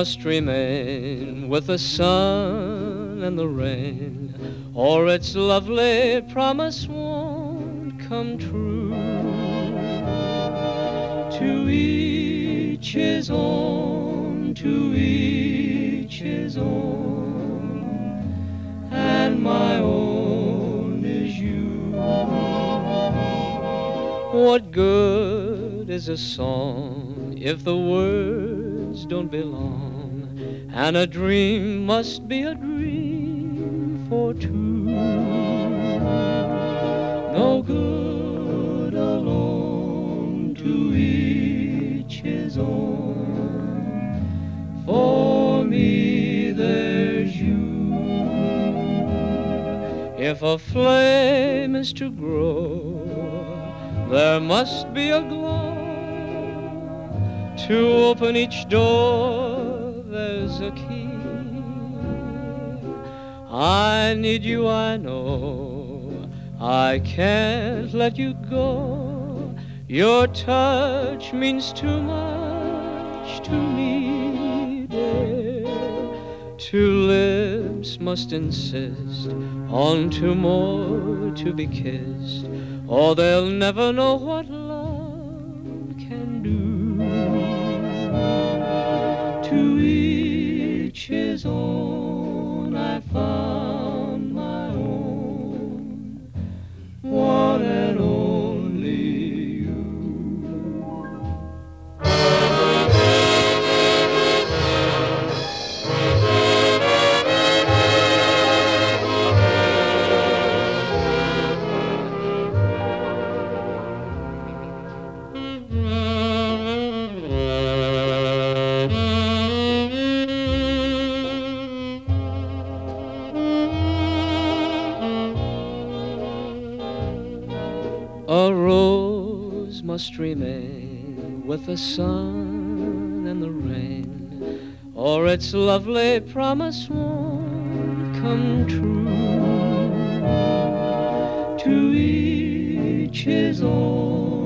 must remain with the sun and the rain, or its lovely promise won't come true. To each his own, to each his own, and my own is you. What good is a song if the words don't belong, and a dream must be a dream for two? No good alone, to each his own. For me there's you. If a flame is to grow, there must be a glow. To open each door, there's a key. I need you, I know. I can't let you go. Your touch means too much to me, dear. Two lips must insist on two more to be kissed, or they'll never know what love can do. To each his own, I found my own, one and only you. A rose must remain with the sun and the rain, or its lovely promise won't come true. To each his own.